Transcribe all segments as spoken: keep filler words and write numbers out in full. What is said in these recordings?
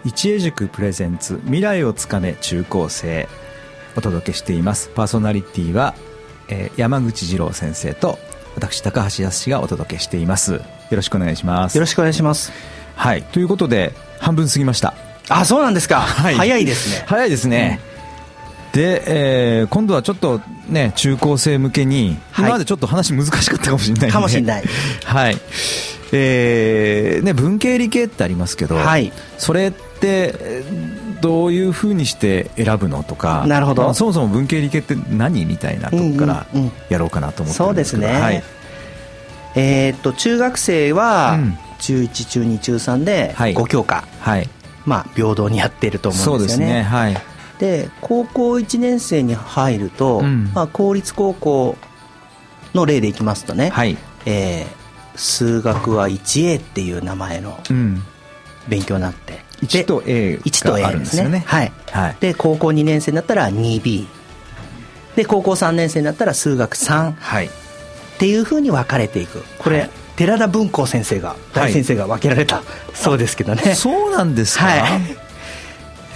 一英塾プレゼンツ未来をつかめ中高生、お届けしています。パーソナリティは、えー、山口二郎先生と私高橋康がお届けしています。よろしくお願いします。 よろしくお願いします。 はい、ということで半分過ぎました。 あ、そうなんですか、 はい、 早いですね。 早いですね、うん、で、えー、今度はちょっとね中高生向けに、はい、今までちょっと話難しかったかもしれない、ね、 かもしれないはい、えーね、文系理系ってありますけど、はい、それってどういうふうにして選ぶのとか、 なるほど、 まあ、そもそも文系理系って何みたいなとこからやろうかなと思ってるんですけど、 そうですね、はい、えー、っと中学生は中いち、中に、中さんでご教科、はい、まあ、平等にやっていると思うんですよね。そうですね、はい、で高校いちねん生に入ると、うん、まあ、公立高校の例でいきますとね、はい、えー、数学は いちエー っていう名前の勉強になって、うん、いちと A があるんですよね。はい、はい、で高校にねん生になったら にビー で高校さんねん生になったら数学さん、はい、っていうふうに分かれていく。これ、はい、寺田文庫先生が大先生が分けられた、はい、そうですけどね。 そうなんですか、はい、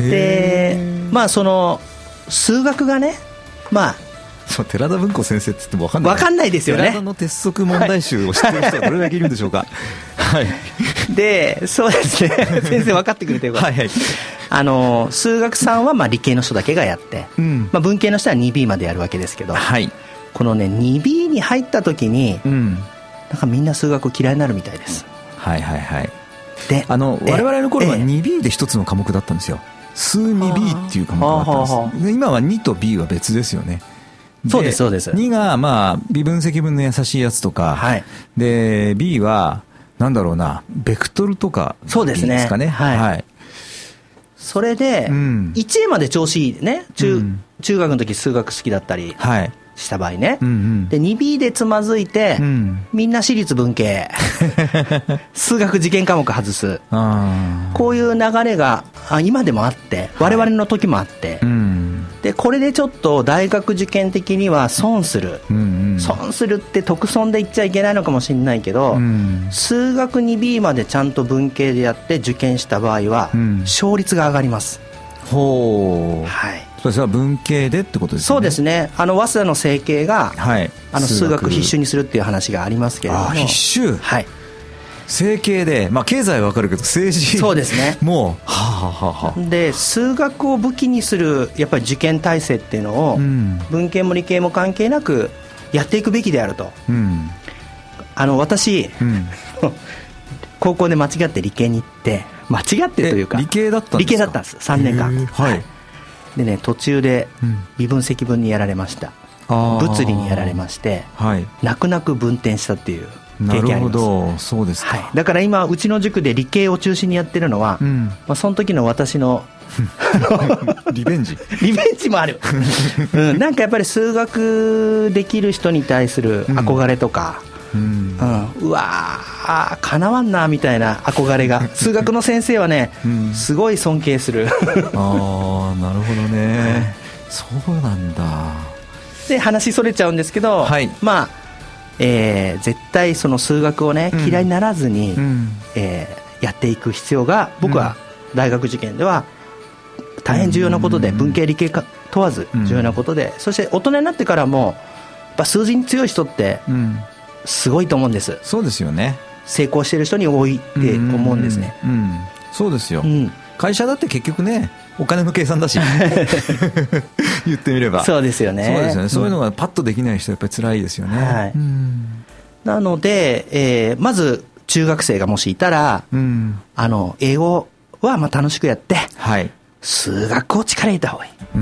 でまあその数学がね、まあそう寺田文庫先生って言っても分かんない分かんないですよね。 寺田の鉄則問題集を知ってる人はどれだけいるんでしょうか。はい、 でそうですね先生分かってくれてよかった、はい、はい、あの数学さんはまあ理系の人だけがやって、うん、まあ、文系の人は にビー までやるわけですけど、はい、このね にビー に入った時に、うん、なんかみんな数学嫌いになるみたいです、 うん、はいはいはい。であの我々の頃は にビー で一つの科目だったんですよ。数 にビー っていう科目だったんです。で今はにと ビー は別ですよね。 そうですそうです。 にがまあ微分積分の優しいやつとか、はい、で ビー はなんだろうな、ベクトルとかいいですかね。はい、はい、 それで、うん、いちエー まで調子いいね、 中,、うん、中学の時数学好きだったりした場合ね、はい、うんうん、で にビー でつまずいて、うん、みんな私立文系数学受験科目外す、あ、こういう流れが今でもあって、我々の時もあって、はい、うん、でこれでちょっと大学受験的には損する、うんうん、損するって得損で言っちゃいけないのかもしれないけど、うん、数学 にビー までちゃんと文系でやって受験した場合は、うん、勝率が上がります。 ほう、はい、それは文系でってことですね。 そうですね、あの早稲田の成系が、はい、あの数学必修にするっていう話がありますけれども。 あ、必修、はい、成形で、まあ、経済は分かるけど政治、 そうですね、 もうはあはあはあ、 で数学を武器にするやっぱり受験体制っていうのを、うん、文系も理系も関係なくやっていくべきであると、うん、あの私、うん、高校で間違って理系に行って、間違ってというか理系だったんですか。 理系だったんです、さんねんかん、はい、でね、途中で微分積分にやられました、うん、物理にやられまして、はい、泣く泣く分転したっていう経験あります。なるほど、そうですか、はい、だから今うちの塾で理系を中心にやってるのは、うん、まあ、その時の私のリベンジリベンジもある、うん、なんかやっぱり数学できる人に対する憧れとか、うんうん、うわーかなわんなみたいな憧れが数学の先生はね、うん、すごい尊敬するああ、なるほどね、そうなんだ。 で話それちゃうんですけど、はい、まあえー、絶対その数学をね、うん、嫌いにならずに、うん、えー、やっていく必要が僕は大学受験では大変重要なことで、うん、文系理系か問わず重要なことで、うん、そして大人になってからもやっぱ数字に強い人ってすごいと思うんです、うん、 そうですよね。 成功してる人に多いって思うんですね、 うんうんうん、そうですよ、うん、会社だって結局ねお金の計算だし言ってみればそうですよね。 そうですよね、そういうのがパッとできない人はやっぱり辛いですよね、はい、うん、 なので、えー、まず中学生がもしいたら、うん、あの英語はまあ楽しくやって、はい、数学を力入れた方がいい、うん、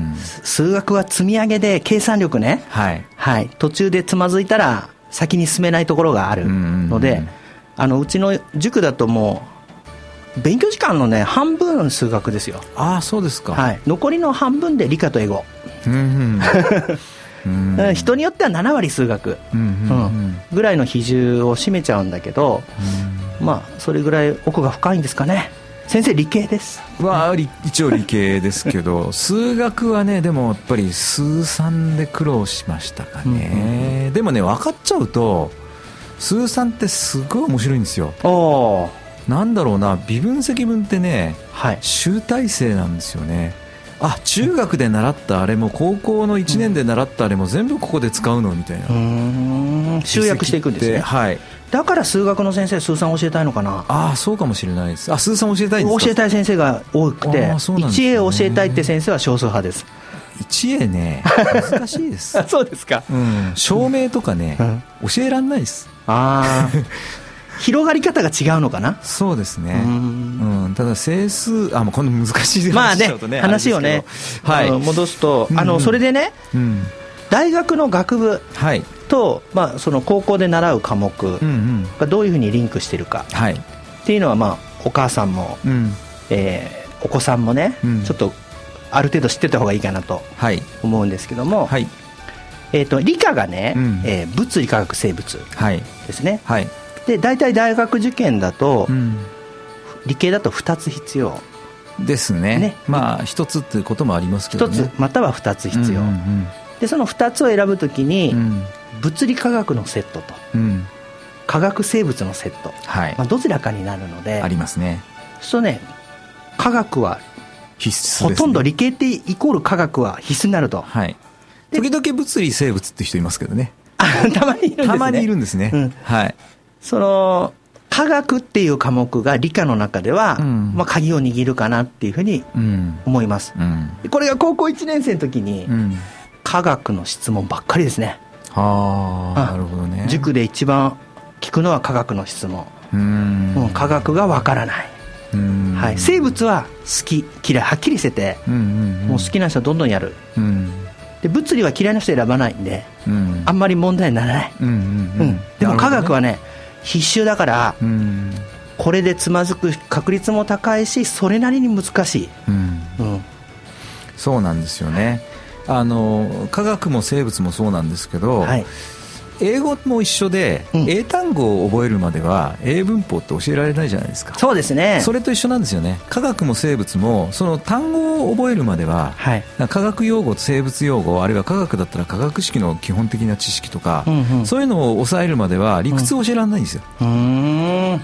数学は積み上げで計算力ね、はいはい、途中でつまずいたら先に進めないところがあるので、うんうんうん、あのうちの塾だともう勉強時間のね半分数学ですよ。 ああ、そうですか、 はい、残りの半分で理科と英語、うんうん、人によってはななわり数学、うんうんうん、ぐらいの比重を占めちゃうんだけど、うん、まあそれぐらい奥が深いんですかね。先生理系ですは一応理系ですけど数学はねでもやっぱり数三で苦労しましたかね、うんうん、でもね分かっちゃうと数三ってすごい面白いんですよ。おなんだろうな、微分積分ってね、 はい、 集大成なんですよね。あ、中学で習ったあれも高校のいちねんで習ったあれも全部ここで使うのみたいな、うーん、集約していくんですね。 はい、 だから数学の先生数算教えたいのかな。 ああ、そうかもしれないです。あ、数算教えたいんですか。 教えたい先生が多くて、いちエー を教えたいって先生は少数派です。 いちエー ね、難しいですそうですか、 うん、証明とかね、うん、教えらんないです。 あ広がり方が違うのかな。 そうですね、うん、うん、ただ整数、あ、もうこの難しい話しちゃうとね、 まあね、話をね、はい、戻すと、あのそれでね、うん、大学の学部と、まあ、その高校で習う科目がどういうふうにリンクしてるかっていうのは、まあ、お母さんも、うん、えー、お子さんもね、うん、ちょっとある程度知ってた方がいいかなと思うんですけども、はい、えーと、理科がね、うん、えー、物理化学生物ですね、はいはい、で大体大学受験だと、うん、理系だとふたつ必要です ね, ねまあひとつっていうこともありますけどね、 ひとつまたはふたつ必要、うんうんうん、でそのふたつを選ぶときに、うん、物理化学のセットと、うん、化学生物のセット、はい、まあ、どちらかになるのでありますね。 そうね、科学は必須ですね。ほとんど理系ってイコール科学は必須になると、 はい、時々物理生物って人いますけどねたまにいるんですね。 たまにいるんですね、うん、はい、 その科学っていう科目が理科の中では、うん、まあ、鍵を握るかなっていうふうに思います、うんうん、これが高校いちねん生の時に、うん、科学の質問ばっかりですね。 はあ、なるほどね。 塾で一番聞くのは科学の質問、うん、もう科学がわからない、うん、はい、生物は好き嫌いはっきりしてて、うんうんうん、もう好きな人はどんどんやる、うん、で物理は嫌いな人選ばないんで、うん、あんまり問題にならない、うんうんうんうん、でも科学はね必修だから、うん、これでつまずく確率も高いしそれなりに難しい、うんうん、 そうなんですよね。あの科学も生物もそうなんですけど、はい、英語も一緒で、うん、英単語を覚えるまでは英文法って教えられないじゃないですか。 そうですね。 それと一緒なんですよね。科学も生物もその単語を覚えるまでは、はい、科学用語と生物用語、あるいは科学だったら科学式の基本的な知識とか、うんうん、そういうのを抑えるまでは理屈を教えられないんですよ、うん、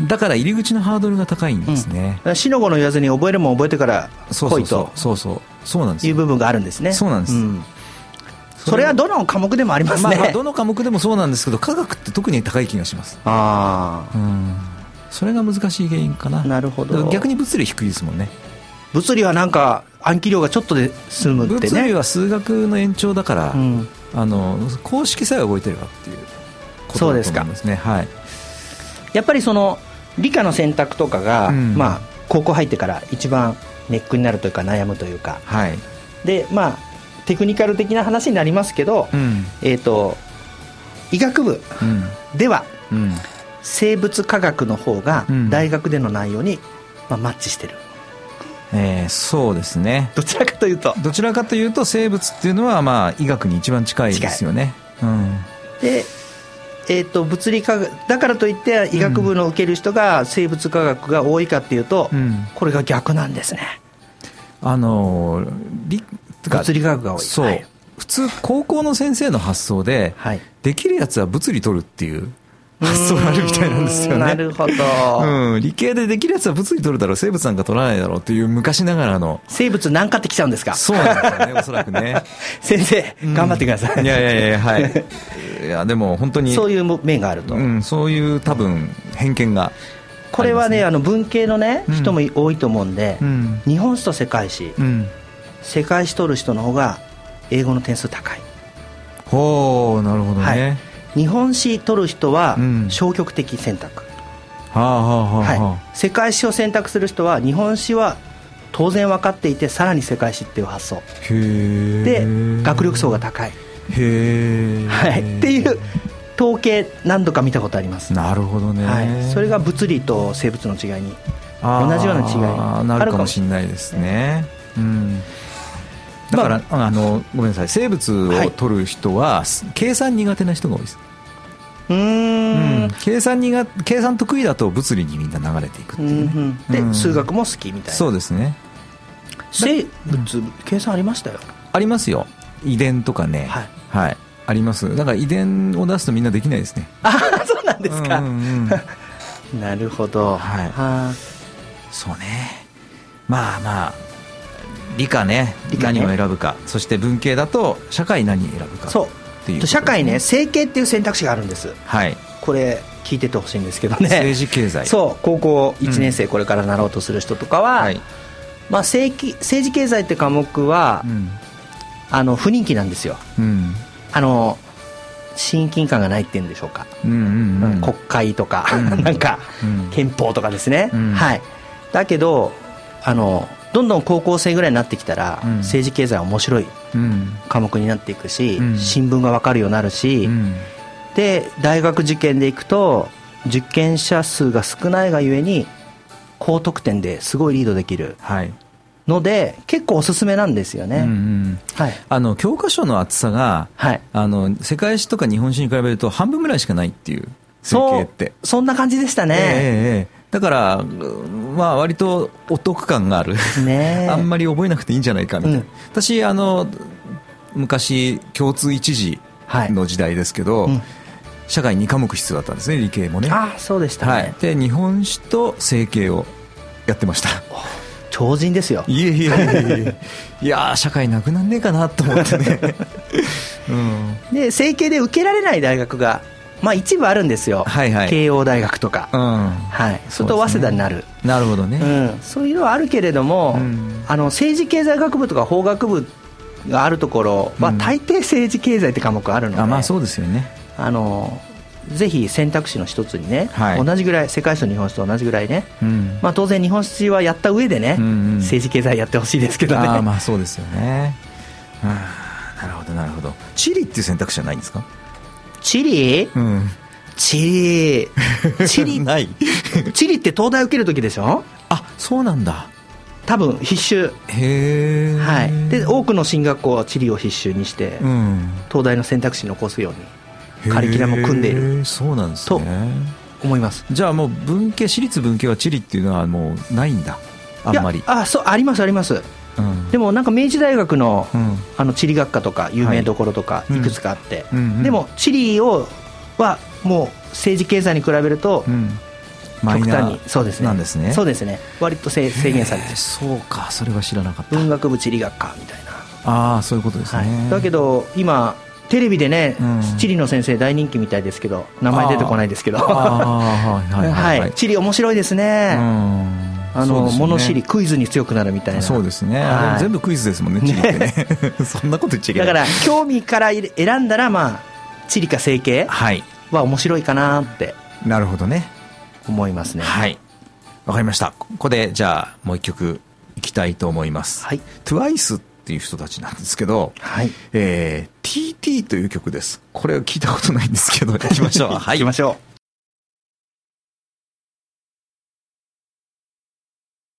だから入り口のハードルが高いんですね、 うん、死の子の言わずに覚えるもん覚えてから来いとそうそうそうそうなんですよ。 いう部分があるんですね。 そうなんです、うん、 そ, それはどの科目でもありますね、まあ、まあどの科目でもそうなんですけど科学って特に高い気がします。あ、うん、それが難しい原因かな。 なるほど。 逆に物理低いですもんね。 物理はなんか暗記量がちょっとで済むってね。 物理は数学の延長だから、うん、あの公式さえ覚えてればっていうことだと思いますね。はい、 やっぱりその理科の選択とかが、うん、まあ、高校入ってから一番ネックになるというか悩むというか、はい、でまあテクニカル的な話になりますけど、うん、えーと、医学部では、うん、生物科学の方が大学での内容に、まあ、マッチしてる、 えー、そうですね。 どちらかというとどちらかというと生物っていうのは、まあ、医学に一番近いですよね、うん、 で、えーと、物理科学だからといって医学部の受ける人が生物科学が多いかっていうと、うん、これが逆なんですね。あの理物理学が多い。 そう、はい、普通高校の先生の発想で、はい、できるやつは物理取るっていう発想があるみたいなんですよね。 なるほど、 うん、理系でできるやつは物理取るだろう、生物なんか取らないだろうっていう昔ながらの。 生物何かってきちゃうんですか。 そうなんですよねおそらくね先生、うん、頑張ってください。 いやいやいや、はい、いやでも本当にそういう面があると、うん、 そういう多分偏見が、 これはね、あの文系のね、うん、人も多いと思うんで、うん、日本史と世界史、うん、世界史取る人の方が英語の点数高い。 ほう、なるほどね、はい、 日本史取る人は消極的選択、うん、はあはあはあ、はい、世界史を選択する人は日本史は当然分かっていてさらに世界史っていう発想で学力層が高い。へ、はい、っていう統計何度か見たことあります。 なるほどね、 はい、それが物理と生物の違いに同じような違いあなるかもしれないですね、うん、だから、まあ、あのごめんなさい、生物を取る人は、はい、計算苦手な人が多いです。うーん、うん、計算苦計算得意だと物理にみんな流れていくっていう、ね、うん、 で、 うん、 数学も好きみたいな。 そうですね。 生物、うん、計算ありましたよ。 ありますよ、遺伝とかね、はい、はい、あります。だから遺伝を出すとみんなできないですね。 あ、そうなんですか、うんうんうん、 なるほど、 はい、 はそうね。まあまあ理科ね、理科ね何を選ぶか、そして文系だと社会何を選ぶかっていう、 そう社会ね、政経っていう選択肢があるんです。 はい、 これ聞いててほしいんですけどね。 政治経済、 そう高校いちねん生これからなろうとする人とかは、うんはいまあ、政, 政治経済って科目は、うん、あの不人気なんですよ、うん、あの親近感がないっていうんでしょうか、うんうんうん、国会とか、うん、なんか、うん、憲法とかですね、うんはい、だけどあのどんどん高校生ぐらいになってきたら、うん、政治経済は面白い科目になっていくし、うん、新聞が分かるようになるし、うん、で大学受験でいくと受験者数が少ないがゆえに高得点ですごいリードできるので、はい、結構おすすめなんですよね、うんうんはい、あの教科書の厚さが、はい、あの世界史とか日本史に比べると半分ぐらいしかないっていう政経ってそ, そんな感じでしたね、 えー、だから、まあ、割とお得感があるねあんまり覚えなくていいんじゃないかみたいな、うん、私あの昔共通一次の時代ですけど、はいうん社会に科目必要だったんですね、理系もね。 ああそうでしたね、はい、 で日本史と政経をやってました。 超人ですよ。 いえいえいえいや社会なくなんねえかなと思ってね、 うん、で政経で受けられない大学が、まあ、一部あるんですよ、はいはい、慶応大学とか、うんはい、それと早稲田になる、 なるほどね、 うん、そういうのはあるけれども、うん、あの政治経済学部とか法学部があるところは、うん、大抵政治経済って科目あるので、 あまあそうですよね。 あのぜひ選択肢の一つにね、はい、同じぐらい世界史と日本史と同じぐらいね、うんまあ、当然日本史はやった上でね、うんうん、政治経済やってほしいですけどね。 あまあそうですよね、はあ、なるほどなるほど。地理っていう選択肢はないんですか？ 地理、うん、地理地理ない地理って東大受けるときでしょ。 あそうなんだ。 多分必修。 へー、 はい、で多くの進学校は地理を必修にして、うん、東大の選択肢に残すようにカリキュラムを組んでいる。 そうなんですねと思います。 じゃあもう文系私立文系は地理っていうのはもうないんだ、あんまり。 あそうありますあります、うん、でもなんか明治大学 の,、うん、あの地理学科とか有名どころとかいくつかあって、はいうんうんうん、でも地理をはもう政治経済に比べると、うん極端にそうですねなんですね。 そうですね。割と制限されてる。 そうか、それは知らなかった。 文学部地理学科みたいな。 ああそういうことですね、 はい、だけど今テレビでね、うん、地理の先生大人気みたいですけど名前出てこないですけどはい地理面白いですね。うんあの、ね、物知りクイズに強くなるみたいな。 そうですね、はい、あれ全部クイズですもんね地理ってねそんなこと言っちゃいけない。 だから興味から選んだらまあ地理か政経は面白いかなって、 はい、なるほどね思いますね。 はい、わかりました。ここでじゃあもう一曲いきたいと思います、はい、トゥワイス っていう人たちなんですけど、はいえー、ティーティー という曲です。これを聞いたことないんですけどいきましょうはい、 行きましょう。